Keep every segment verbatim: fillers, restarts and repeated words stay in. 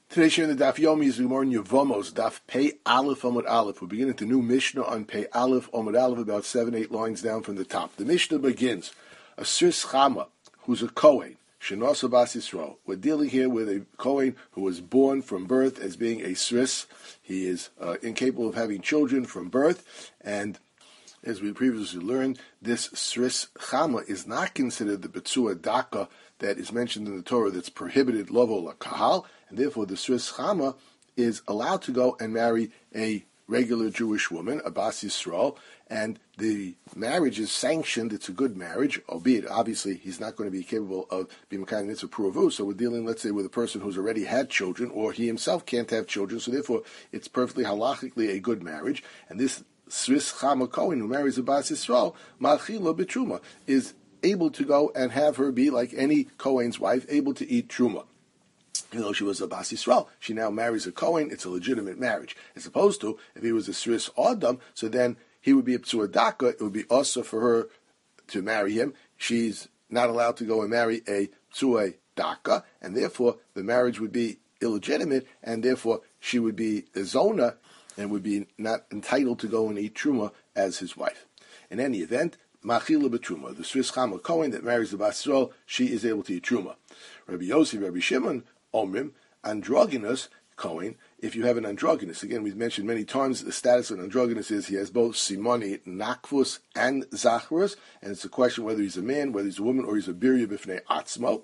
Today's share in the Daf Yomi is more in Yevamos, Daf Pei Aleph Amud Aleph. We're beginning the new Mishnah on Pei Aleph Amud Aleph, about seven, eight lines down from the top. The Mishnah begins, a Sris Chama, who's a Kohen, Shenosa Bas Yisrael. We're dealing here with a Kohen who was born from birth as being a Sris. He is uh, incapable of having children from birth, and as we previously learned, this Sris Chama is not considered the Betsua Daka that is mentioned in the Torah that's prohibited Lovo LaKahal, and therefore the Sris Chama is allowed to go and marry a regular Jewish woman, a Bas Yisrael, and the marriage is sanctioned. It's a good marriage, albeit obviously he's not going to be capable of being Mekayim Mitzvah Puravu, so we're dealing, let's say, with a person who's already had children, or he himself can't have children, so therefore it's perfectly halachically a good marriage, and this Sris Chama Kohen who marries a Bas Yisrael, Malchila B'Truma, is able to go and have her be like any Kohen's wife, able to eat Truma. Even though she was a Bas Yisrael, she now marries a Kohen. It's a legitimate marriage. As opposed to, if he was a Sris Adam, so then he would be a Ptsua Daka. It would be also for her to marry him. She's not allowed to go and marry a Ptsua Daka, and therefore the marriage would be illegitimate, and therefore she would be a Zona and would be not entitled to go and eat Truma as his wife. In any event, Machila B'Truma, the Sris Chama Kohen that marries the Bas Yisrael, she is able to eat Truma. Rabbi Yossi, Rabbi Shimon, Omrim, androgynous Kohen, if you have an androgynous, again we've mentioned many times the status of an androgynous is he has both Simoni, Nakvus, and Zacharus, and it's a question whether he's a man, whether he's a woman, or he's a Birya B'fnei Atzmo.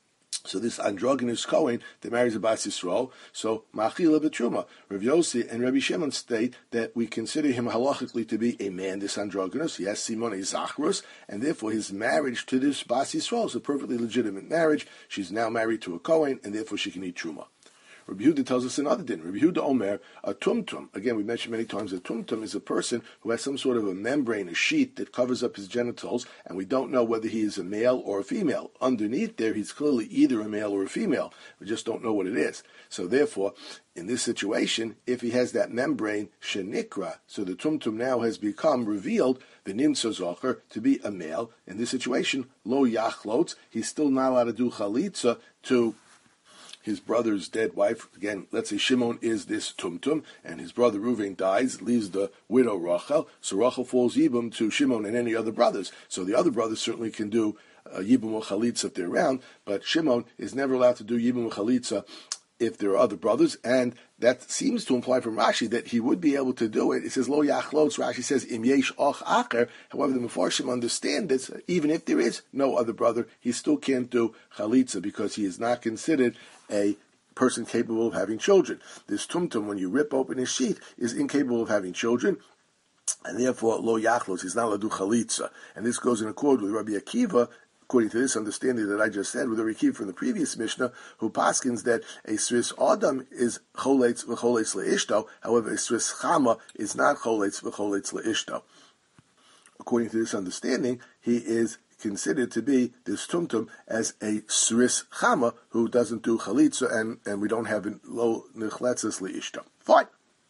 So this androgynous Kohen that marries a Bas Yisrael, so Machila B'Truma. Rav Yossi and Rabbi Shimon state that we consider him halachically to be a man, this androgynous. He has Simone Zacharus, and therefore his marriage to this Bas Yisrael is a perfectly legitimate marriage. She's now married to a Kohen, and therefore she can eat Truma. Rabbi Yehuda tells us another din. Rabbi Yehuda Omer, a tumtum. Again, we mentioned many times that tumtum is a person who has some sort of a membrane, a sheet that covers up his genitals, and we don't know whether he is a male or a female. Underneath there, he's clearly either a male or a female. We just don't know what it is. So therefore, in this situation, if he has that membrane, shenikra, so the tumtum now has become revealed, the nimtza zocher, to be a male. In this situation, lo yachlotz, he's still not allowed to do chalitza to his brother's dead wife. Again, let's say Shimon is this tumtum, and his brother Reuven dies, leaves the widow Rachel, so Rachel falls yibum to Shimon and any other brothers. So the other brothers certainly can do uh, yibum or chalitza if they're around, but Shimon is never allowed to do yibum or chalitza if there are other brothers, and that seems to imply from Rashi that he would be able to do it. It says, lo yachlotz, Rashi says, im yesh och acher. However, the Mefarshim understand this, even if there is no other brother, he still can't do chalitza because he is not considered a person capable of having children. This tumtum, when you rip open his sheath, is incapable of having children, and therefore, lo yachlotz, he's not allowed to do chalitza. And this goes in accord with Rabbi Akiva, according to this understanding that I just said, with a Rikiv from the previous Mishnah, who paskins that a Sris Adam is choletz v'choletz le'ishto, however, a Sris Chama is not choletz v'choletz le'ishto. According to this understanding, he is considered to be this tumtum as a Sris Chama who doesn't do chalitza, and, and we don't have lo nechletzes le'ishto. Fine.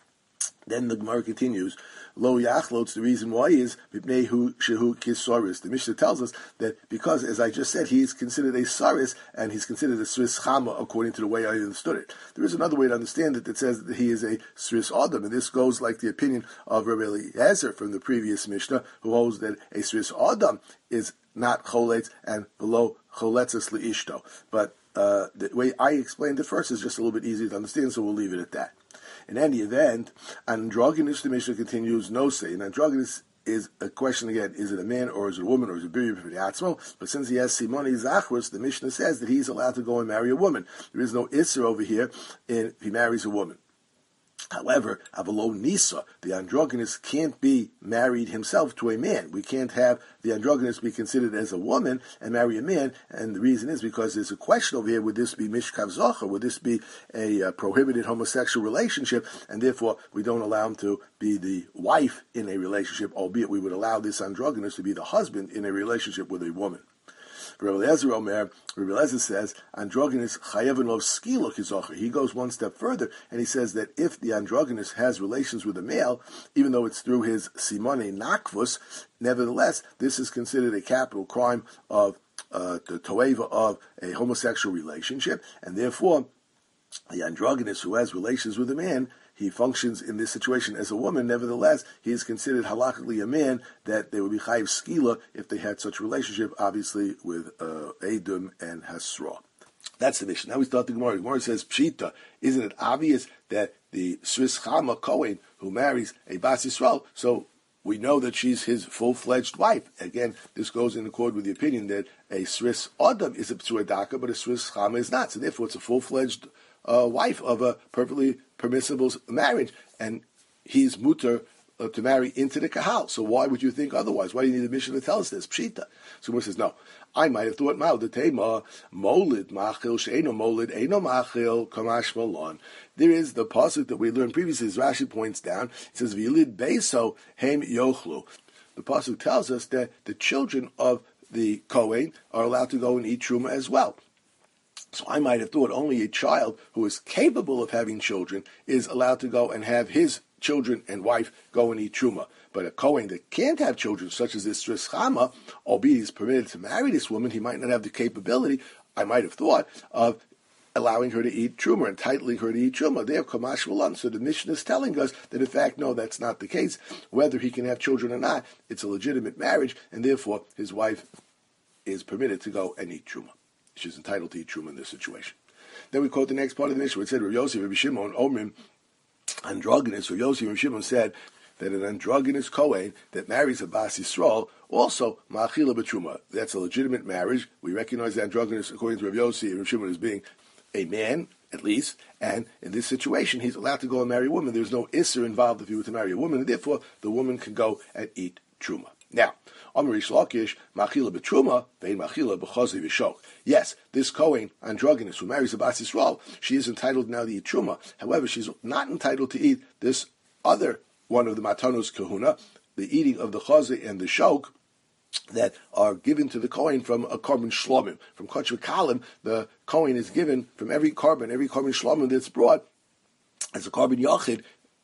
Then the Gemara continues, lo yachlotz, the reason why is b'pnei shehu kisaris. The Mishnah tells us that because, as I just said, he's considered a saris, and he's considered a Sris Chama according to the way I understood it. There is another way to understand it that says that he is a Sris Adam, and this goes like the opinion of Rabbi Eliezer from the previous Mishnah, who holds that a Sris Adam is not choletz and below choletzes le'ishto. But uh, the way I explained it first is just a little bit easier to understand, so we'll leave it at that. In any event, androgynous, the Mishnah continues, no say. And androgynous is a question again, is it a man or is it a woman or is it Birya B'fnei Atzmo? But since he has Simoni Zacharus, the Mishnah says that he's allowed to go and marry a woman. There is no Isser over here if he marries a woman. However, Avalo Nisa, the androgynous can't be married himself to a man. We can't have the androgynous be considered as a woman and marry a man, and the reason is because there's a question over here, would this be Mishkav Zocher, would this be a uh, prohibited homosexual relationship, and therefore we don't allow him to be the wife in a relationship, albeit we would allow this androgynous to be the husband in a relationship with a woman. Rabbi Eliezer Omer, Rabbi Eliezer says, androgynous chayev lo skila kizocher. He goes one step further, and he says that if the androgynous has relations with a male, even though it's through his simone nakvus, nevertheless, this is considered a capital crime of uh, the toeva of a homosexual relationship, and therefore the androgynous who has relations with a man, he functions in this situation as a woman. Nevertheless, he is considered halakhically a man, that they would be chayiv skila if they had such a relationship, obviously with uh, Edom and Hasra. That's the mission. Now we start the Gemara. The Gemara says, Pshita, isn't it obvious that the Sris Chama Kohen who marries a Bas Yisrael, so we know that she's his full-fledged wife. Again, this goes in accord with the opinion that a Sris Adam is a P'sua Daka, but a Sris Chama is not. So therefore, it's a full-fledged uh, wife of a perfectly permissible marriage, and he's mutter uh, to marry into the kahal. So why would you think otherwise? Why do you need a mission to tell us this? Pshita. So Gemara says, no. I might have thought, Ma'al Detema, Molid Machil, She'eno Molid, Eino Machil, Kamash Malon. There is the pasuk that we learned previously, as Rashi points down. It says, V'yilid Beiso, Hem Yochlu. The pasuk tells us that the children of the Kohen are allowed to go and eat truma as well. So I might have thought only a child who is capable of having children is allowed to go and have his children and wife go and eat truma. But a Kohen that can't have children, such as this Sris Chama, albeit he's permitted to marry this woman, he might not have the capability, I might have thought, of allowing her to eat truma, entitling her to eat truma. They have kamash v'lan. So the Mishnah is telling us that, in fact, no, that's not the case. Whether he can have children or not, it's a legitimate marriage, and therefore his wife is permitted to go and eat truma. She's entitled to eat truma in this situation. Then we quote the next part of the Mishnah, where it said, Rav Yossi, Rabbi Shimon, Omrim, androgynous. Rav Yossi, Rabbi Shimon said that an androgynous Kohen that marries a Bas Yisrael, also ma'achila b'truma. That's a legitimate marriage. We recognize the androgynous, according to Rav Yossi and Rav Shimon, as being a man, at least, and in this situation, he's allowed to go and marry a woman. There's no isser involved if he were to marry a woman, and therefore the woman can go and eat truma. Now, Amar Rish Lakish, ma'achila b'truma, ve'in ma'achila b'chazi v'shok. Yes, this Kohen, androgynous, who marries a Bas Yisrael, she is entitled now to eat truma. However, she's not entitled to eat this other one of the matanos kahuna, the eating of the chazi and the shok, that are given to the Kohen from a carbon shlomim. From Koch V'Kalim, the Kohen is given from every carbon, every carbon shlomim that's brought as a carbon yachid,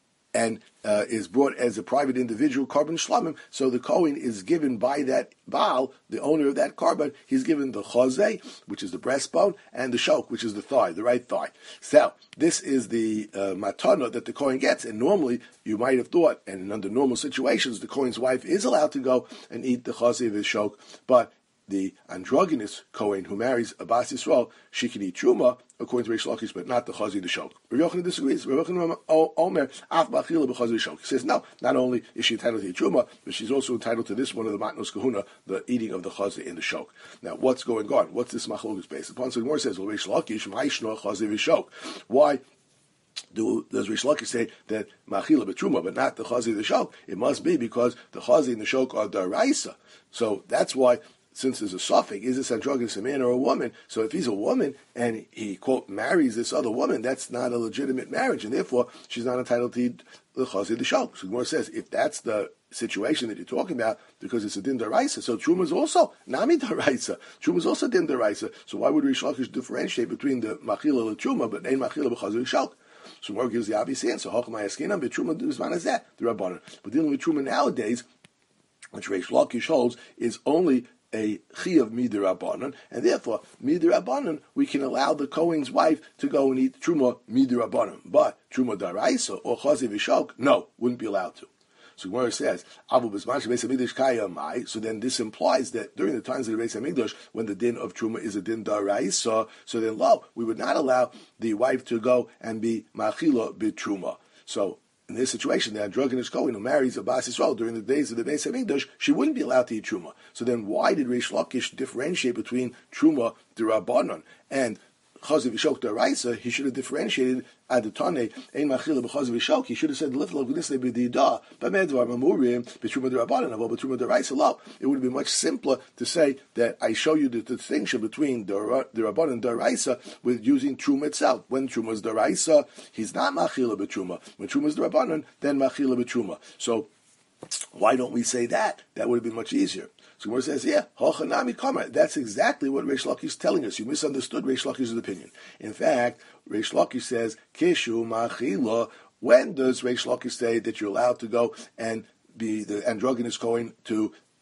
and uh, is brought as a private individual carbon shlomim. So the Kohen is given by that Baal, the owner of that carbon, he's given the chazeh, which is the breastbone, and the shok, which is the thigh, the right thigh. So this is the uh, matana that the Kohen gets, and normally you might have thought, and under normal situations, the Kohen's wife is allowed to go and eat the chazeh of his shok, but the androgynous Kohen who marries a Bas Yisrael, she can eat truma, according to Reish Lakish, but not the chazi, the shok. Rav Yochanan disagrees. Rav Yochanan Omer, af b'achila b'chazi v'shok. He says, no, not only is she entitled to eat truma, but she's also entitled to this one of the matnos kahuna, the eating of the chazi and the shok. Now, what's going on? What's this machlokes based upon? So the Gemara says, well, Reish Lakish, ma'ishno chazi v'shok. Why do does Reish Lakish say that ma'achila b'truma, but not the chazi, the shok? It must be because the chazi and the shok are daraisa. So that's why, since there's a suffix, is this androgynous a man or a woman? So if he's a woman and he, quote, marries this other woman, that's not a legitimate marriage, and therefore she's not entitled to eat the chazi, the shok. So the Gemara says, if that's the situation that you're talking about, because it's a din daraisa, so truma is also nami daraisa. Truma is also din daraisa. So why would Rish Lakish differentiate between the machila and truma, but ain't machila b'chazi and shok? So Gemara gives the obvious answer. Hochamay askinam b'truma d'zman hazeh the rabbanon. But dealing with truma nowadays, which Rish Lakish holds, is only a chiyav midirabanan, and therefore midirabanan we can allow the Kohen's wife to go and eat truma midirabanan, but truma daraisa or chazi v'shok, no, wouldn't be allowed to. So Gemara says, Abu Bismash Beis Hamikdash Kaya Mai. So then this implies that during the times of the Beis Hamikdash, when the din of truma is a din daraisa, so then lo, we would not allow the wife to go and be machila b'truma. So in this situation, the androgynous Kohen who marries a Bas Yisrael during the days of the Beis Hamikdash, she wouldn't be allowed to eat truma. So then, why did Reish Lakish differentiate between truma d'Rabbanan and chazi v'shok d'Oraisa? He should have differentiated adatane ein machila b'chazi v'shok. He should have said little of this b'dida b'medvar mamurim b'truma d'Rabbanan avo b'truma d'Oraisa lo. It would have been much simpler to say that I show you the distinction between d'Rabbanan and d'Oraisa with using truma itself. When truma is d'Oraisa, he's not machila b'truma. When truma is d'Rabbanan, then machila b'truma. So why don't we say that? That would have been much easier. So Gemara says, yeah, hochanami kamar. That's exactly what Reish Lakish is telling us. You misunderstood Reish Lakish's opinion. In fact, Reish Lakish says, kishu machila. When does Reish Lakish say that you're allowed to go and be the androgynous Kohen to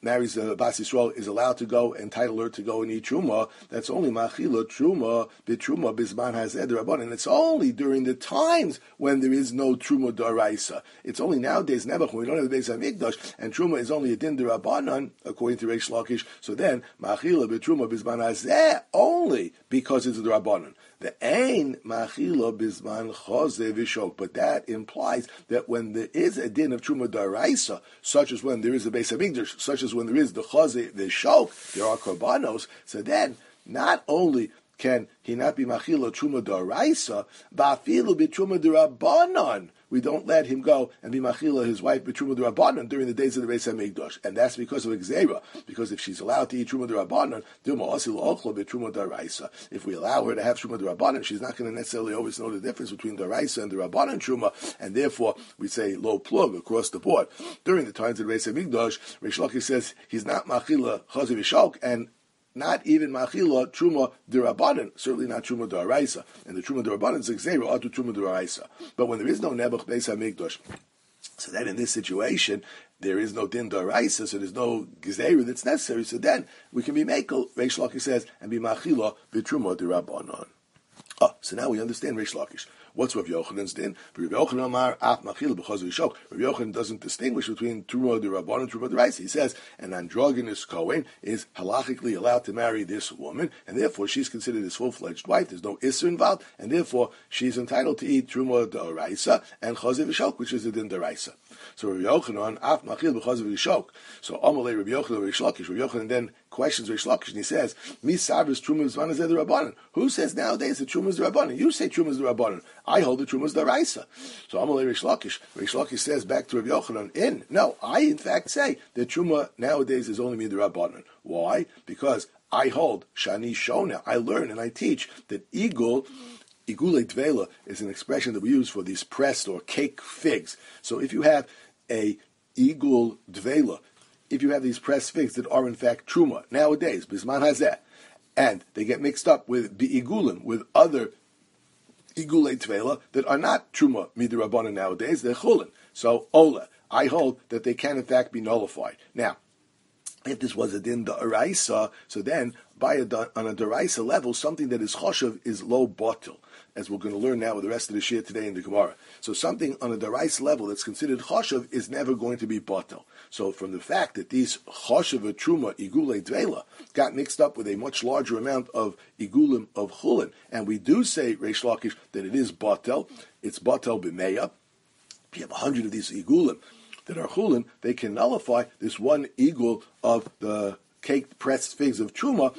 marries a Bas Yisrael is allowed to go and title her to go and eat truma, that's only machila truma bitruma bisman hazeh derabbanan. And it's only during the times when there is no truma d'oraisa. It's only nowadays nebuch when we don't have the Beis Hamikdash, and truma is only a din derabbanan according to Reish Lakish. So then machila bitruma bisman hazeh only because it's a derabbanan. The ein machila bisman chazeh v'shok, but that implies that when there is a din of truma d'oraisa, such as when there is a Beis Hamikdash, such as when there is the chazeh v'shok, there are korbanos. So then, not only can he not be machila truma d'oraisa, but afilu b'truma d'rabbanan, we don't let him go and be machila his wife b'truma d'rabbanan during the days of the Beis Hamikdash, and that's because of Gzeira. Because if she's allowed to eat truma d'rabbanan, dilma asil ochla b'truma d'oraisa. If we allow her to have truma d'rabbanan, she's not going to necessarily always know the difference between d'oraisa and d'rabbanan truma, and therefore we say low plug across the board. During the times of the Beis Hamikdash, Reish Lakish says he's not machila chazir v'shok, and not even machila truma d'rabbanan, certainly not truma d'oraisa. And the truma d'rabbanan is Gzeira atu truma d'oraisa. But when there is no nebuch Beis Hamikdash, so then in this situation, there is no din d'oraisa, so there's no Gzeira that's necessary, so then we can be mekel, Reish Lakish says, and be machila b'truma d'rabbanan. Oh, so now we understand Reish Lakish. What's Rav Yochanan's din? Rav Yochanan Amar Af Machil b'chaz v'shok. Rav Yochanan doesn't distinguish between Truma d'Rabbanan and Truma d'Oraisa. He says an androgynous Kohen is halachically allowed to marry this woman, and therefore she's considered his full-fledged wife. There's no isser involved, and therefore she's entitled to eat Truma d'Oraisa and chaz v'shok, which is the din d'Oraisa. So Rav Yochanan Af Machil b'chaz v'shok. So Amalei Rav Yochanan Reish Lakish. Rav Yochanan then questions Reish Lakish, and he says, Mi savris Truma b'zman hazeh d'Rabbanan. Who says nowadays that Truma is d'Rabbanan? You say Truma is d'Rabbanan. I hold the Truma is d'Oraisa. So Amalei Reish Lakish. Reish Lakish says back to Rav Yochanan, in no, I in fact say that Truma nowadays is only d'Rabbanan. Why? Because I hold Shani Shona. I learn and I teach that Igul, Igule Dvela is an expression that we use for these pressed or cake figs. So if you have a Igul Dvela, if you have these pressed figs that are in fact Truma nowadays, Bisman Hazeh, and they get mixed up with Bi'igulim, with other Igulei Tvela that are not Truma Midirabbanan nowadays, they're Chulin. So, Ola, I hold that they can in fact be nullified. Now, if this was a din d'oraisa, so then by a, on a d'oraisa level, something that is choshev is low botel, as we're going to learn now with the rest of the shir today in the Gemara. So something on a d'oraisa level that's considered choshev is never going to be botel. So from the fact that these choshev truma igulei dvela got mixed up with a much larger amount of igulim of chulin, and we do say Reish Lakish that it is botel, it's botel b'meya. If you have a hundred of these igulim that are chulin, they can nullify this one igul of the caked pressed figs of truma.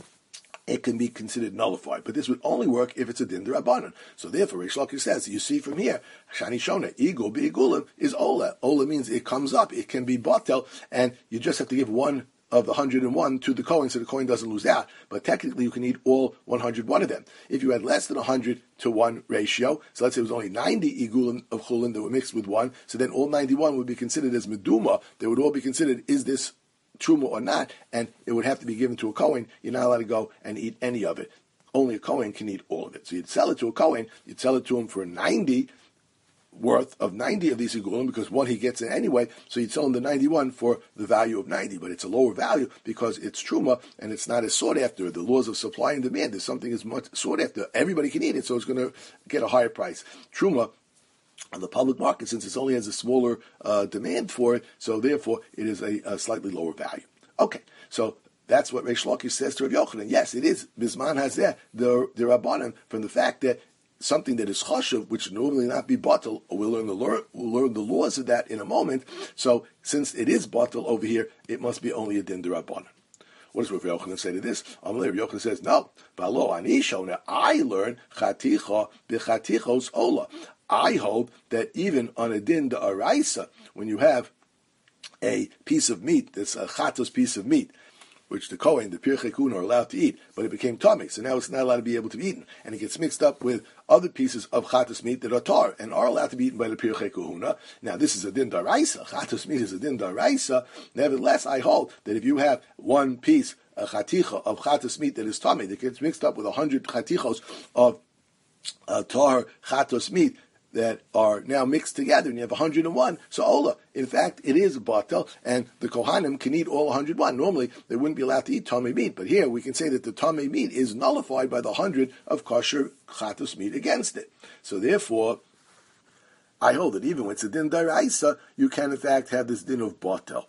It can be considered nullified, but this would only work if it's a din d'Rabbanan. So therefore, Reish Lakish says, you see from here, Shani Shona, igul be'igulim is ola. Ola means it comes up, it can be batel, and you just have to give one of the one hundred one to the Kohen so the Kohen doesn't lose out. But technically you can eat all one hundred one of them. If you had less than one hundred to one ratio, so let's say it was only ninety igulim of chulin that were mixed with one, so then all ninety-one would be considered as meduma. They would all be considered, is this truma or not? And it would have to be given to a Kohen. You're not allowed to go and eat any of it. Only a Kohen can eat all of it. So you'd sell it to a Kohen, you'd sell it to him for ninety worth of ninety of these igulim, because one he gets it anyway, so you'd sell him the ninety-one for the value of ninety, but it's a lower value because it's truma and it's not as sought after. The laws of supply and demand, if something is much sought after, everybody can eat it, so it's going to get a higher price. Truma on the public market, since it only has a smaller uh, demand for it, so therefore it is a, a slightly lower value. Okay, so that's what Reish Lakish says to Rav Yochanan. Yes, it is Bisman Hazeh, the the Rabbanan, from the fact that something that is chashuv, which normally not be batel, we'll learn the we'll learn the laws of that in a moment. So since it is batel over here, it must be only a din d'Rabbanan. What does Rav Yochanan say to this? Amalei Rav Yochanan says, no, v'alo anisho. Now I learn chaticha b'chatichos ola. I hold that even on a din d'oraisa, when you have a piece of meat that's a chatos piece of meat, which the Kohen, the Pirchei Kuna, are allowed to eat, but it became tummy, so now it's not allowed to be able to be eaten. And it gets mixed up with other pieces of chatos meat that are tar, and are allowed to be eaten by the Pirchei Kuna. Now, this is a din d'oraisa. Chatos meat is a din d'oraisa. Nevertheless, I hold that if you have one piece, a chaticha of chatos meat that is tummy, that gets mixed up with a hundred chatichos of uh, tar chatos meat, that are now mixed together, and you have one hundred one, so Ola. In fact, it is batel, and the Kohanim can eat all one hundred one. Normally, they wouldn't be allowed to eat tamei meat, but here we can say that the tamei meat is nullified by the one hundred of kosher chatos meat against it. So therefore, I hold that even when it's a din daraisa, you can in fact have this din of batel.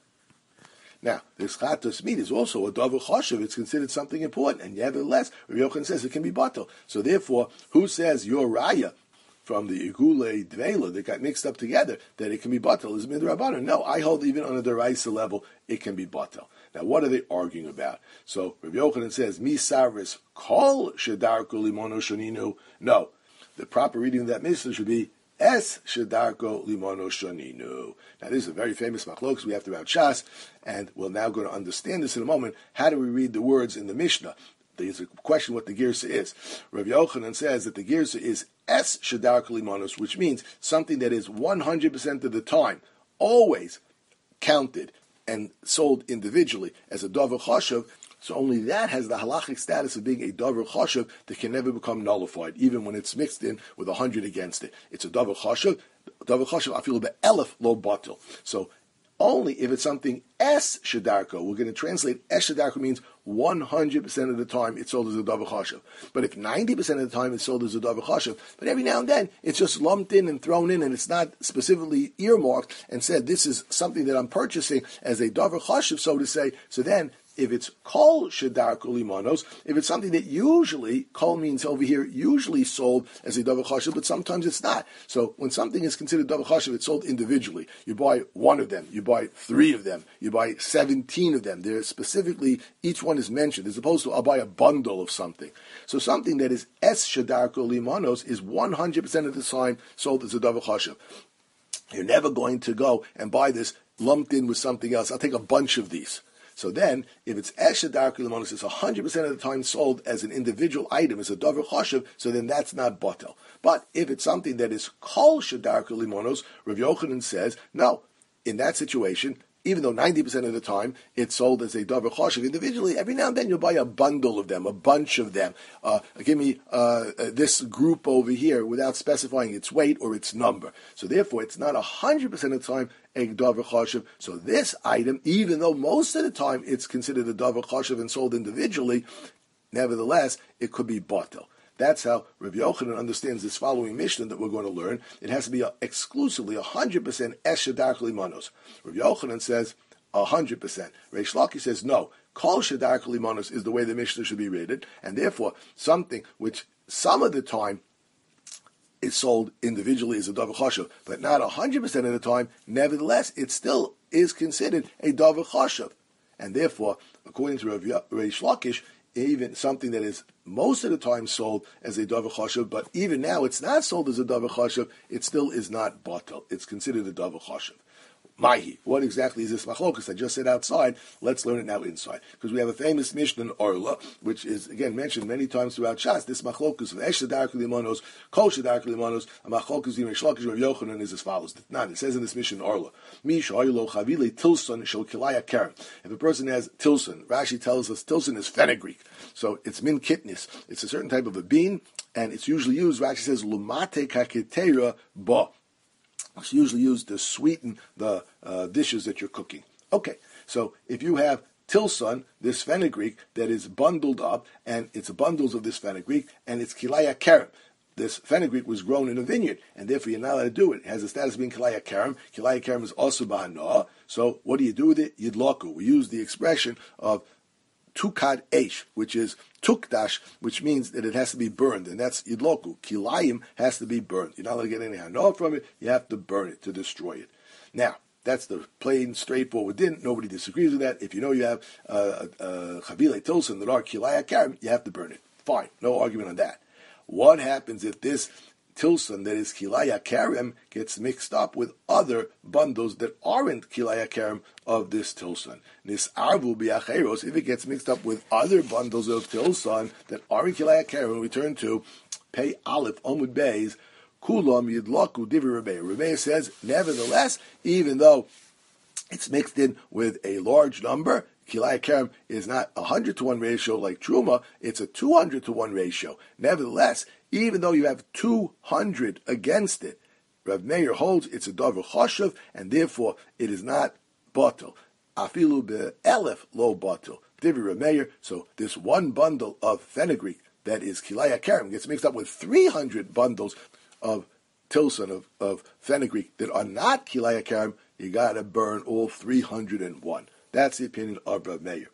Now, this chatos meat is also a davar choshev. It's considered something important, and nevertheless, Rabbi Yochanan says it can be batel. So therefore, who says your raya from the igule dveila that got mixed up together that it can be batel is midrabanan? No, I hold even on a deraisa level it can be batel. Now, what are they arguing about? So Rabbi Yochanan says misaris kol shedarko limono shoninu. No, the proper reading of that mishnah should be Es shedarko limono shoninu. Now, this is a very famous machlokas we have throughout Shas, and we're now going to understand this in a moment. How do we read the words in the Mishnah? There's a question what the girsa is. Rav Yochanan says that the girsa is Es shedarko limonos, which means something that is one hundred percent of the time always counted and sold individually as a davar choshev. So only that has the halachic status of being a davar choshev that can never become nullified, even when it's mixed in with a hundred against it. It's a davar choshev. Davar choshev afilu be'elef lo batel. So only if it's something es shedarko, we're going to translate es shedarko means one hundred percent of the time it's sold as a davar choshev. But if ninety percent of the time it's sold as a davar choshev, but every now and then it's just lumped in and thrown in, and it's not specifically earmarked and said this is something that I'm purchasing as a davar choshev, so to say, so then if it's kol shedarko limonos, if it's something that usually, kol means over here, usually sold as a davar choshev, but sometimes it's not. So when something is considered davar choshev, it's sold individually. You buy one of them, you buy three of them, you buy seventeen of them. They're specifically, each one is mentioned, as opposed to I'll buy a bundle of something. So something that is es shedarko limonos is one hundred percent of the time sold as a davar choshev. You're never going to go and buy this lumped in with something else. I'll take a bunch of these. So then, if it's es shedarko limonos, it's one hundred percent of the time sold as an individual item, as a davar choshev, so then that's not batel. But if it's something that is kol shedarko limonos, Rav Yochanan says, no, in that situation, even though ninety percent of the time it's sold as a davar choshev individually, every now and then you'll buy a bundle of them, a bunch of them. Uh, give me uh, this group over here without specifying its weight or its number. So therefore, it's not one hundred percent of the time a davar choshev. So this item, even though most of the time it's considered a davar choshev and sold individually, nevertheless, it could be batel. That's how Rav Yochanan understands this following Mishnah that we're going to learn. It has to be a, exclusively one hundred percent es shedarko limonos. Rav Yochanan says one hundred percent. Reish Lakish says no. Kol shedarko limonos is the way the Mishnah should be rated, and therefore something which some of the time is sold individually as a davar choshev, but not one hundred percent of the time, nevertheless, it still is considered a davar choshev. And therefore, according to Rav Reish Lakish, even something that is most of the time sold as a davar choshev, but even now it's not sold as a davar choshev, it still is not batel. It's considered a davar choshev. Mahi, what exactly is this machlokas? I just said outside. Let's learn it now inside, because we have a famous Mishnah in Orla, which is again mentioned many times throughout Shas. This machlokas of esh shedarko limonos, kol shedarko limonos, a machlokas in Reish Lakish Rav Yochanan is as follows. Not it says in this Mishnah in Orla, Mi shaylo chavile tilson shel kilaya karen. If a person has tilson, Rashi tells us tilson is fenugreek, so it's min kitnis. It's a certain type of a bean, and it's usually used. Rashi says lumate kaketera ba. It's usually used to sweeten the uh, dishes that you're cooking. Okay, so if you have tilson, this fenugreek that is bundled up, and it's bundles of this fenugreek, and it's kilaya karam. This fenugreek was grown in a vineyard, and therefore you're not allowed to do it. It has the status of being kilaya karam. Kilaya karam is also bahana. So what do you do with it? Yidlaku. We use the expression of tukad eish, which is tukdash, which means that it has to be burned, and that's idloku. Kilayim has to be burned. You're not allowed to get any hana from it. You have to burn it to destroy it. Now, that's the plain, straightforward din. Nobody disagrees with that. If you know you have chavile uh, tilson that are kilaya karam, you have to burn it. Fine, no argument on that. What happens if this tilson that is kilaya karam gets mixed up with other bundles that aren't kilaya karam of this tilson? Nis arvu biacheros, if it gets mixed up with other bundles of tilson that aren't kilaya karam, we turn to pay aleph omud beis kulam yidlaku divi Rebbeinu. Rebbeinu says, nevertheless, even though it's mixed in with a large number, kilaya karam is not a hundred to one ratio like truma; it's a two hundred to one ratio. Nevertheless, even though you have two hundred against it, Rav Meir holds it's a davar choshev, and therefore it is not batel. Afilu be'elef lo batel. Divrei Rav Meir. So this one bundle of fenugreek that is kilaya karim gets mixed up with three hundred bundles of tilson of, of fenugreek that are not kilaya karim. You got to burn all three hundred one. That's the opinion of Rav Meir.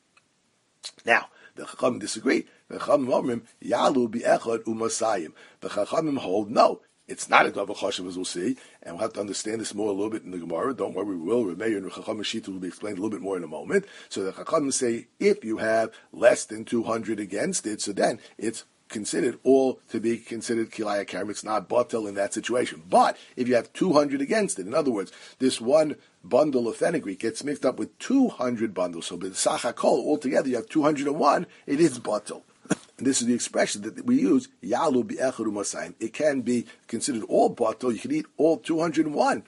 Now, the Chachamim disagree. The Chachamim omrim yalu bi'echad u'masayim. The Chachamim hold no. It's not a davar choshev, as we'll see, and we'll have to understand this more a little bit in the Gemara. Don't worry, we will. Rav Meir and Chachamim Shita will be explained a little bit more in a moment. So the Chachamim say if you have less than two hundred against it, so then it's considered all to be considered kilaya karim. It's not batel in that situation. But if you have two hundred against it, in other words, this one bundle of fenugreek gets mixed up with two hundred bundles. So b'sach hakol, altogether you have two hundred one. It is batel. And this is the expression that we use, yalu bi'echad u'masayim. It can be considered all batel. You can eat all two hundred one.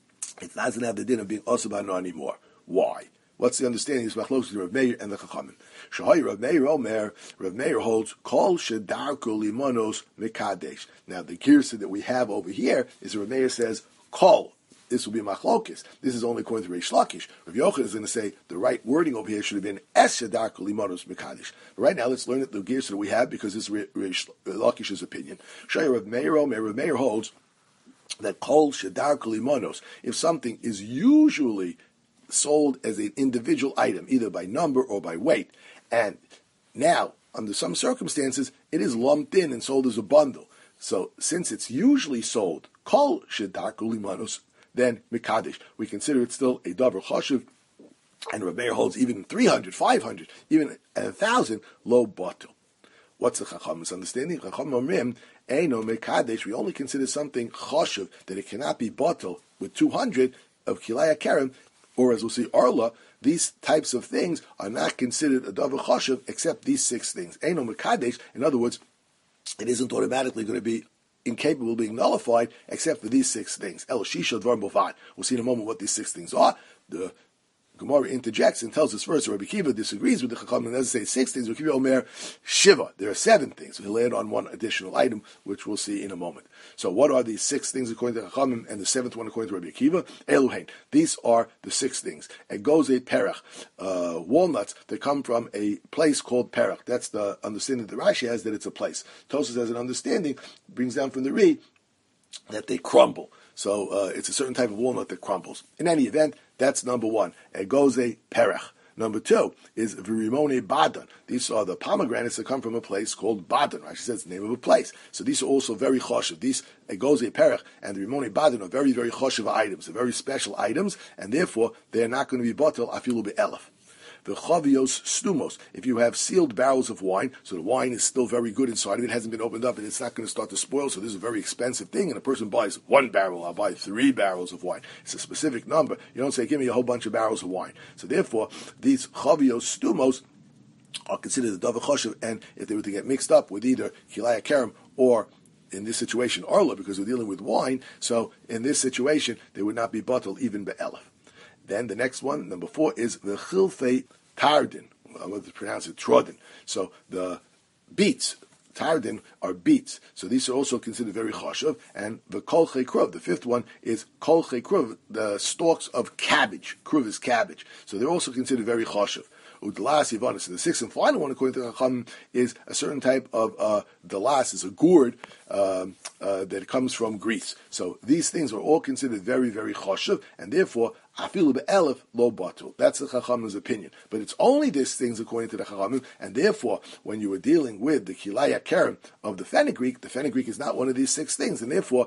It doesn't have the din of being osabano anymore. Why? What's the understanding? It's machlokes of Rav Meir and the Chachamim. Shahay Rav Meir Omer, Rav Meir holds kol shedarko limonos mekadesh. Now the girsa that we have over here is Rav Meir says kol. This will be machlokes. This is only according to Reish Lakish. Rav Yochanan is going to say the right wording over here should have been es shedarko limonos mekadesh. But right now, let's learn the girsa that we have because this is Reish Lakish's opinion. Shahay Rav Meir Omer, Rav Meir holds that kol shedarko limonos. If something is usually sold as an individual item, either by number or by weight, and now, under some circumstances, it is lumped in and sold as a bundle. So, since it's usually sold, kol shedarko limanos, then mikadesh, we consider it still a davar choshev, and Rav Meir holds even three hundred, five hundred, even one thousand, lo batel. What's the Chacham's understanding? Chacham omrim, eino mikadesh, we only consider something choshev, that it cannot be batel with two hundred of kilaya karim, or as we'll see, arla, these types of things are not considered a davar choshev except these six things. Eino mekadesh, in other words, it isn't automatically going to be incapable of being nullified except for these six things. El shisha dvar bovad. We'll see in a moment what these six things are. The Gemara interjects and tells us first, Rabbi Kiva disagrees with the Chachamim and doesn't say six things. Rabbi Kiva Omer Shiva. There are seven things. He'll add on one additional item, which we'll see in a moment. So what are these six things according to the Chachamim, and the seventh one according to Rabbi Kiva? Eluhain. These are the six things. Egoze perach, uh, walnuts that come from a place called perach. That's the understanding that Rashi has, that it's a place. Tosas has an understanding, brings down from the Ri, that they crumble. So uh, it's a certain type of walnut that crumbles. In any event, that's number one. Egoze perach. Number two is virimone badan. These are the pomegranates that come from a place called badan. Rashi says it's the name of a place. So these are also very choshev. These egoze perach and the rimone badan are very, very choshev items. They're very special items, and therefore they are not going to be batel afilu be'elef. The chavios stumos. If you have sealed barrels of wine, so the wine is still very good inside of it, hasn't been opened up, and it's not going to start to spoil, so this is a very expensive thing, and a person buys one barrel, I'll buy three barrels of wine. It's a specific number. You don't say, give me a whole bunch of barrels of wine. So therefore, these chavios stumos are considered the davar choshev, and if they were to get mixed up with either kilaya karim or, in this situation, arla, because we're dealing with wine, so in this situation, they would not be batel even be'elef. Then the next one, number four, is the chilfei tardin. I'm going to pronounce it trodin. So the beets, tardin, are beets. So these are also considered very choshev. And the kolchei kruv, the fifth one, is kolchei kruv, the stalks of cabbage. Kruv is cabbage. So they're also considered very choshev. Udlas Ivanis. So the sixth and final one, according to the Chacham, is a certain type of uh, dalas, is a gourd um, uh, that comes from Greece. So these things are all considered very, very choshev, and therefore afilu be'elef lo batul. That's the Chacham's opinion. But it's only these things according to the Chachamim, and therefore when you are dealing with the kilaya karim of the fenugreek, the fenugreek is not one of these six things, and therefore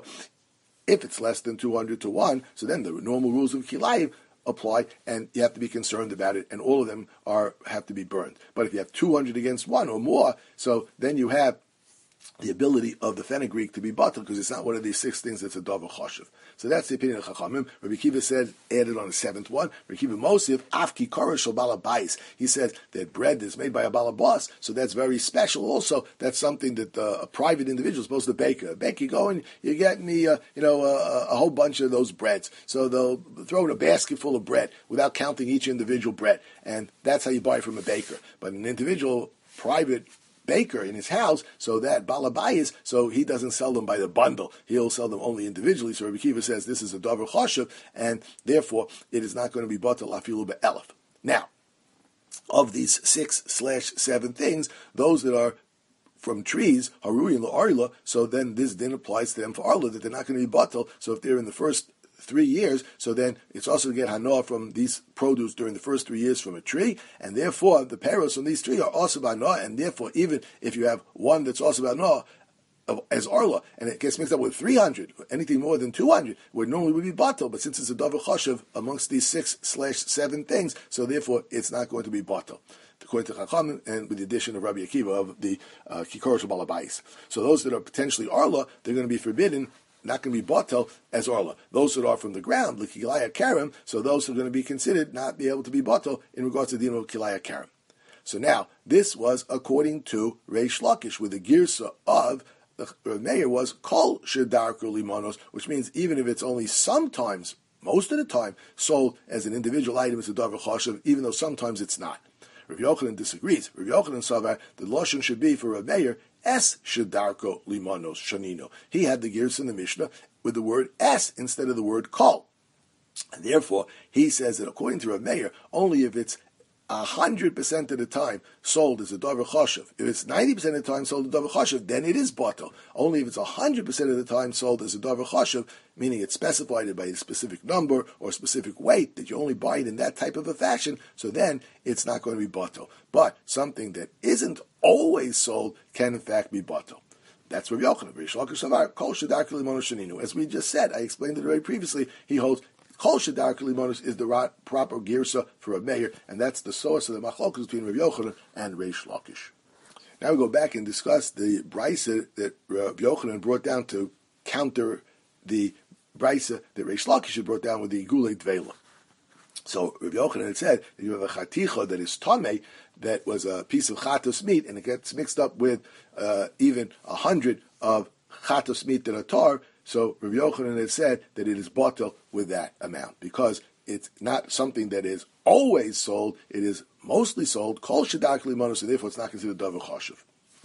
if it's less than two hundred to one, so then the normal rules of kilayim apply, and you have to be concerned about it, and all of them are have to be burned. But if you have two hundred against one or more, so then you have the ability of the fenugreek to be batel, because it's not one of these six things that's a davar choshev. So that's the opinion of Chachamim. Rabbi Kiva said, added on the seventh one, Rabbi Kiva Mosif, afki kara shel balabais. He says that bread is made by a balabas, so that's very special. Also, that's something that uh, a private individual is supposed to bake. A baker, you go and you get me, uh, you know, uh, a whole bunch of those breads. So they'll throw in a basket full of bread without counting each individual bread, and that's how you buy from a baker. But an individual, private baker in his house, so that balabayis, so he doesn't sell them by the bundle. He'll sell them only individually. So Rabbi Kiva says this is a davar chashuv, and therefore it is not going to be batal afilu be'elef. Now, of these six slash seven things, those that are from trees, harui and la'arila, so then this din applies to them for arla, that they're not going to be batal. So if they're in the first three years, so then it's also to get hanoah from these produce during the first three years from a tree, and therefore the peros from these trees are also ba'noah, and therefore even if you have one that's also ba'noah as arla, and it gets mixed up with three hundred, anything more than two hundred, would normally would be batal, but since it's a davar chashuv amongst these six slash seven things, so therefore it's not going to be batal, according to Chachamim, and with the addition of Rabbi Akiva of the uh, Kikoros of Balabais. So those that are potentially arla, they're going to be forbidden, not going to be batal as arla. Those that are from the ground, like kilaya karim, so those are going to be considered not be able to be batal in regards to the dino kilaya karim. So now, this was according to Reish Lakish, with the girsa of the Rav Meir was kol shedarku limonos, which means even if it's only sometimes, most of the time, sold as an individual item as a davar chashuv, even though sometimes it's not. Rav Yochanan disagrees. Rav Yochanan savar the lashon should be for Rav Meir es shedarku limonos shanino. He had the gears in the Mishnah with the word es instead of the word kol, and therefore he says that according to Rav Meir, only if it's a hundred percent of the time sold as a davar chashuv. If it's ninety percent of the time sold as a davar chashuv, then it is batal. Only if it's a hundred percent of the time sold as a davar chashuv, meaning it's specified by a specific number or specific weight that you only buy it in that type of a fashion, so then it's not going to be batal. But something that isn't always sold can in fact be batal. That's Rav Yochanan. Reish Lakish savar kol shedarku limonos shaninu. As we just said, I explained it already previously. He holds kol shedarku limonos is the proper girsa for a Meir, and that's the source of the machlokas between Rav Yochanan and Reish Lakish. Now we go back and discuss the brisa that Rav Yochanan brought down to counter the brisa that Reish Lakish had brought down with the gulei dveila. So Rav Yochanan had said that you have a chaticha that is tamei, that was a piece of chatos meat, and it gets mixed up with uh, even a hundred of chatos meat that are tar. So Rav Yochanan had said that it is batel with that amount, because it's not something that is always sold, it is mostly sold, kol shedarku limonos, so therefore it's not considered davar chashuv.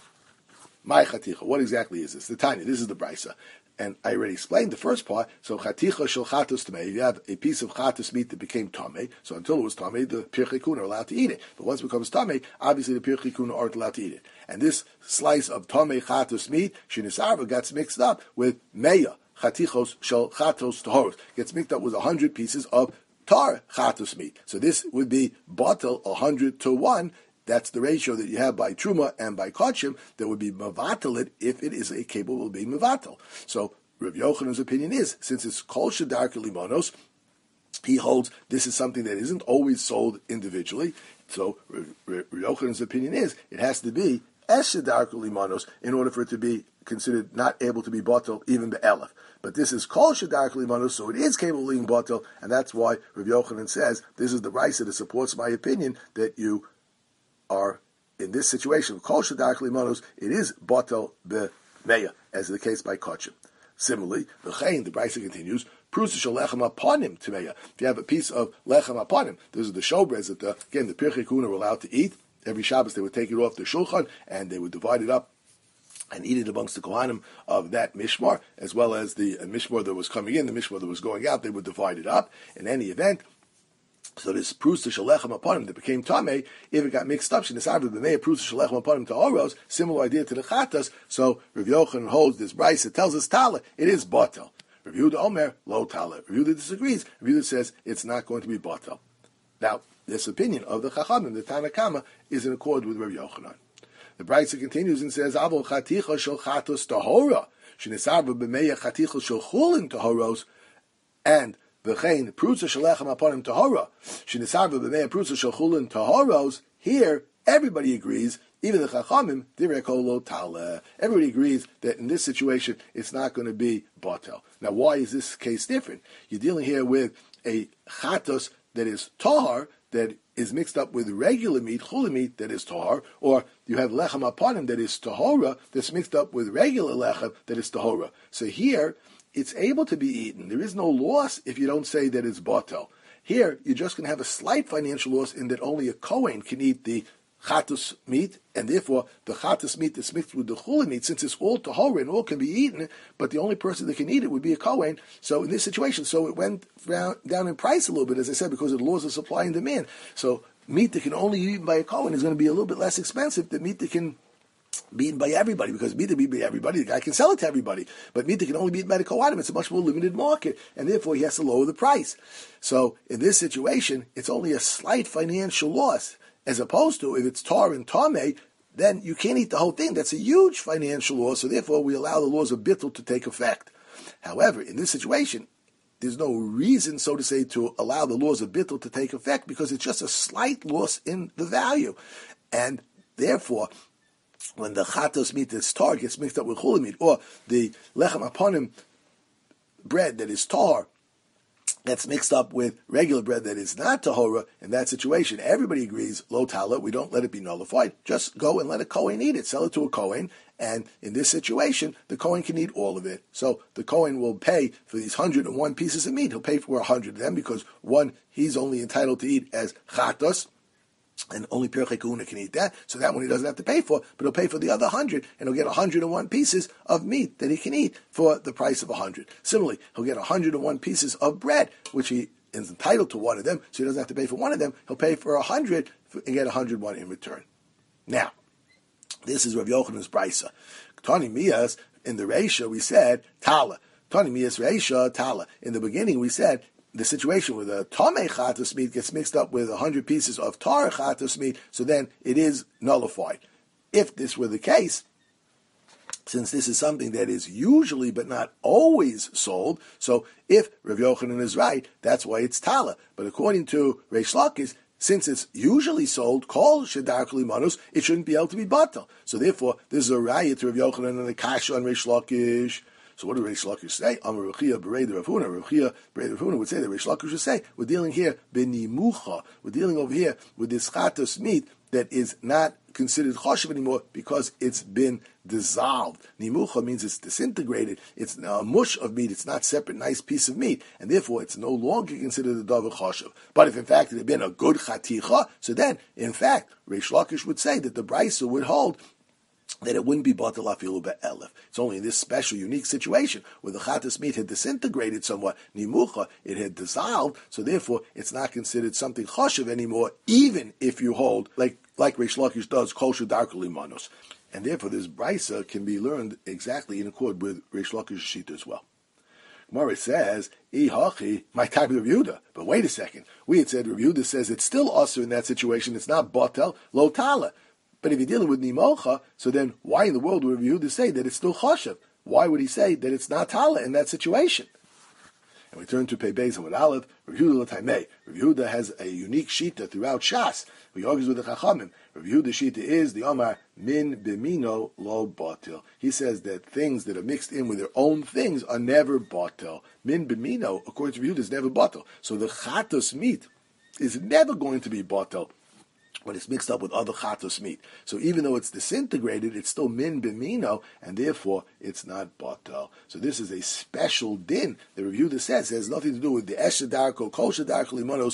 My chaticha, what exactly is this? The Tanya, this is the brisa. And I already explained the first part. So chaticha shel chatos tamei, you have a piece of chatos meat that became tamei. So until it was tamei, the pirchei kun are allowed to eat it. But once it becomes tamei, obviously the pirchei kun aren't allowed to eat it. And this slice of tamei chatos meat, shinisarva, gets mixed up with meya chatichos shel chatos tahoros. Gets mixed up with a hundred pieces of tar chatos meat. So this would be batel a hundred to one. That's the ratio that you have by Truma and by Kodshim that would be Mavatal if it is a capable of being Mavatal. So Rav Yochanan's opinion is, since it's Kol Shedarku Limonos, he holds this is something that isn't always sold individually. So Rav, Rav Yochanan's opinion is, it has to be Es Shedarku Limonos in order for it to be considered not able to be Batal even the Elef. But this is Kol Shedarku Limonos, so it is capable of being Batal, and that's why Rav Yochanan says, this is the Raisa that supports my opinion that you are in this situation, kol shedarku limonos, it is batel bemeya, as is the case by Kodshim. Similarly, the Chayin, the Brisa continues, prusa shel lechem aponim temeya. If you have a piece of lechem aponim, those are the showbreads that, the, again, the pirchei kun are allowed to eat. Every Shabbos they would take it off the shulchan, and they would divide it up and eat it amongst the kohanim of that mishmar, as well as the uh, mishmar that was coming in, the mishmar that was going out, they would divide it up. In any event, so this prusa shalechem upon him that became tamei, if it got mixed up, shenisarva b'mei prusa shalechem upon him to oros, similar idea to the chatas. So Rav Yochanan holds this brisa, it tells us tala, it is batel. Rav Yehuda Omer lo tala. Rav Yehuda disagrees. Rav Yehuda says it's not going to be batel. Now this opinion of the Chachamim, the Tanna Kama, is in accord with Rav Yochanan. The brisa continues and says avol chaticha shel chatos tahora shenisarva b'mei chaticha shel chulin tahoros, and V'chein prusa shalechem upon him tahora shenisarva b'mei prusa shel tahoros. Here, everybody agrees, even the Chachamim, direkolo tala. Everybody agrees that in this situation it's not going to be batel. Now, why is this case different? You're dealing here with a chatos that is tahar, that is mixed up with regular meat, chulin meat, that is tahar, or you have lechem upon him that is tahora, that's mixed up with regular lechem that is tahora. So here, it's able to be eaten. There is no loss if you don't say that it's batel. Here, you're just going to have a slight financial loss in that only a Kohen can eat the chatus meat, and therefore the chatus meat that's mixed with the chulin meat, since it's all tahora and all can be eaten, but the only person that can eat it would be a kohen. So in this situation, so it went down in price a little bit, as I said, because of the laws of supply and demand. So meat that can only be eaten by a kohen is going to be a little bit less expensive than meat that can be eaten by everybody, because meat that can be eaten by everybody, the guy can sell it to everybody. But meat that can only be eaten by the kohanim, it's a much more limited market, and therefore he has to lower the price. So in this situation, it's only a slight financial loss, as opposed to if it's tar and tameh, then you can't eat the whole thing. That's a huge financial loss, so therefore we allow the laws of bittul to take effect. However, in this situation, there's no reason, so to say, to allow the laws of bittul to take effect, because it's just a slight loss in the value. And therefore, when the chatos meat that's tar gets mixed up with chulin meat, or the lechem aponim bread that is tar that's mixed up with regular bread that is not tahora, in that situation, everybody agrees, lo tala, we don't let it be nullified. Just go and let a kohen eat it. Sell it to a kohen. And in this situation, the kohen can eat all of it. So the kohen will pay for these one hundred one pieces of meat. He'll pay for one hundred of them, because one, he's only entitled to eat as chatos, and only Pirchei Kahuna can eat that, so that one he doesn't have to pay for, but he'll pay for the other hundred, and he'll get one hundred one pieces of meat that he can eat for the price of one hundred. Similarly, he'll get one hundred one pieces of bread, which he is entitled to one of them, so he doesn't have to pay for one of them. He'll pay for one hundred and get one hundred one in return. Now, this is Rav Yochanan's brisa. Tani Mias, in the Reisha, we said, Tala. Tani Mias Reisha, Tala. In the beginning, we said, the situation where the tameh chatos meat gets mixed up with a hundred pieces of tar chatos meat, so then it is nullified. If this were the case, since this is something that is usually but not always sold, so if Rav Yochanan is right, that's why it's tala. But according to Reish Lakish, since it's usually sold, kol shedar limanus, it shouldn't be able to be batal. So therefore, there's a raya to Rav Yochanan and a kasha on Reish Lakish. So what did Reish Lakish say? Amar Rechia Berei Rav Huna. Rechia Berei Rav Huna would say that Reish Lakish would say, we're dealing here benimucha. We're dealing over here with this chatos meat that is not considered choshev anymore because it's been dissolved. Nimucha means it's disintegrated. It's a mush of meat. It's not separate, nice piece of meat, and therefore it's no longer considered a davar choshev. But if in fact it had been a good chaticha, so then in fact Reish Lakish would say that the brisa would hold that it wouldn't be batal afilu be'elef. It's only in this special, unique situation where the chatas meat had disintegrated somewhat, nimucha, it had dissolved, so therefore it's not considered something choshev anymore, even if you hold, like like Reish Lakish does, kol shedar limanos. And therefore this brisa can be learned exactly in accord with Reish Lakish's shita as well. Gemara says, I hachi, my type of Rav Yehuda. But wait a second, we had said Rav Yehuda says it's still usher in that situation, it's not batel, lo tala. But if you're dealing with Nimocha, so then why in the world would Rav Yehuda say that it's still Choshev? Why would he say that it's not Tala in that situation? And we turn to Pei Beis Amud Aleph, Rav Yehuda L'Taimei. Rav Yehuda has a unique shita throughout Shas. We argues with the Chachamim. Rav Yehuda's shita is the Amar Min Bimino Lo Batil. He says that things that are mixed in with their own things are never Batil. Min Bimino, according to Rav Yehuda, is never Batil. So the Chatos meat is never going to be Batil when it's mixed up with other chatos meat. So even though it's disintegrated, it's still min bimino, and therefore it's not batal. So this is a special din. The Rav Yehuda says it has nothing to do with the esher darko, kol shedarko limonos,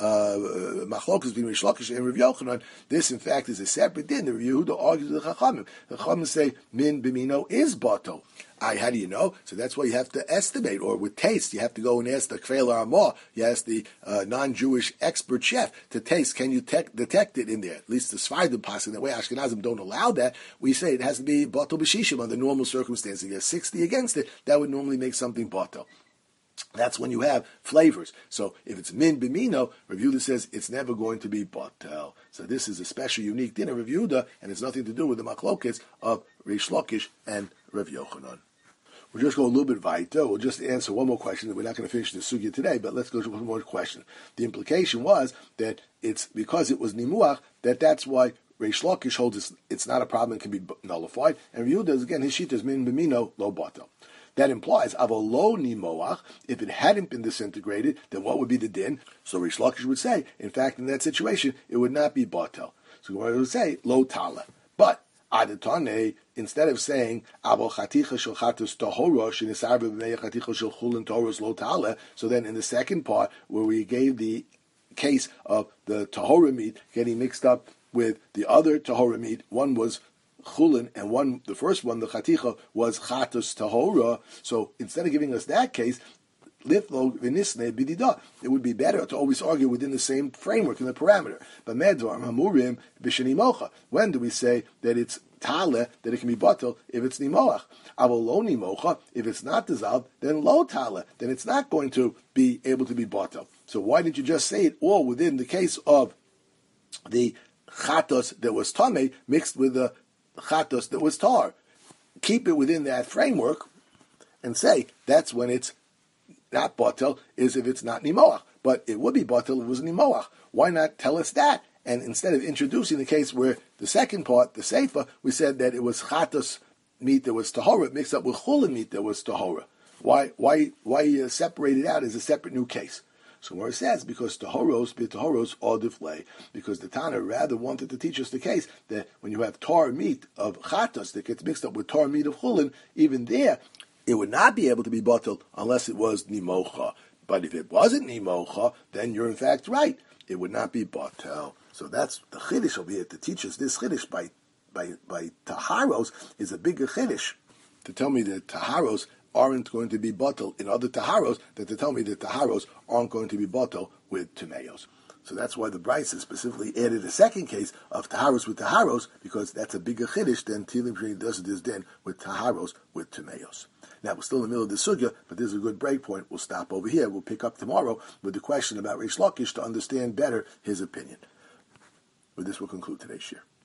machlokas between Reish Lakish and Rav Yochanan. This, in fact, is a separate din. The Rav Yehuda argues with the Chachamim. The Chachamim say min bimino is batal. I, how do you know? So that's why you have to estimate, or with taste, you have to go and ask the Kfeil Amah, you ask the uh, non-Jewish expert chef to taste, can you te- detect it in there? At least the Sfardim passing that way, Ashkenazim don't allow that. We say it has to be batal b'shishim under normal circumstances. If you have sixty against it, that would normally make something batal. That's when you have flavors. So if it's min b'mino, Rav Yehuda says it's never going to be batal. So this is a special, unique din of Rav Yehuda, and it's nothing to do with the machlokes of Reish Lakish and Rav Yochanan. We'll just go a little bit weiter. We'll just answer one more question. We're not going to finish the sugya today, but let's go to one more question. The implication was that it's because it was nimuach that that's why Reish Lakish holds it's, it's not a problem, it can be nullified. And Rav Yehuda, again, his sheet is min b'mino lo batal. That implies avol lo nimoach. If it hadn't been disintegrated, then what would be the din? So Reish Lakish would say, in fact, in that situation, it would not be batal. So Gemara would say lo tala. But Adatane, instead of saying Abel Chaticha Shel Chatus Tahora Shinisar B'Mei Chaticha Shel Chulin Toros Lo Tala, so then in the second part where we gave the case of the Tahora meat getting mixed up with the other tahora meat. One was chulin, and one, the first one, the chaticha, was chatos tahora. So instead of giving us that case, liflo v'nisne b'dida, it would be better to always argue within the same framework and the parameter. But medvar hamurim b'sheni mocha. When do we say that it's tale, that it can be batel if it's nimoach? Avol lo nimocha, if it's not dissolved, then lo tale, then it's not going to be able to be batel. So why didn't you just say it all within the case of the chatos that was tameh mixed with the chatos that was tar? Keep it within that framework and say that's when it's not batel, is if it's not nimoach. But it would be batel if it was nimoach. Why not tell us that? And instead of introducing the case where the second part, the seifa, we said that it was chatos meat that was tahora mixed up with chulin meat that was tahora. Why? Why? Why uh, separate it out as a separate new case? So where it says because tahoros be tahoros or deflay, because the Tana rather wanted to teach us the case that when you have tar meat of chatos that gets mixed up with tar meat of chulin, even there it would not be able to be batel unless it was nimocha. But if it wasn't nimocha, then you're in fact right. It would not be batel. So that's the chiddush over here to teach us this chiddush by by by taharos is a bigger chiddush to tell me that taharos aren't going to be batel in other taharos than to tell me that taharos aren't going to be batel with tameos. So that's why the Brisa specifically added a second case of taharos with taharos, because that's a bigger chiddush than Tilim Sheni does this then with taharos with tameos. Now, we're still in the middle of the sugya, but this is a good break point. We'll stop over here. We'll pick up tomorrow with the question about Reish Lakish to understand better his opinion. With this, we'll conclude today's shir.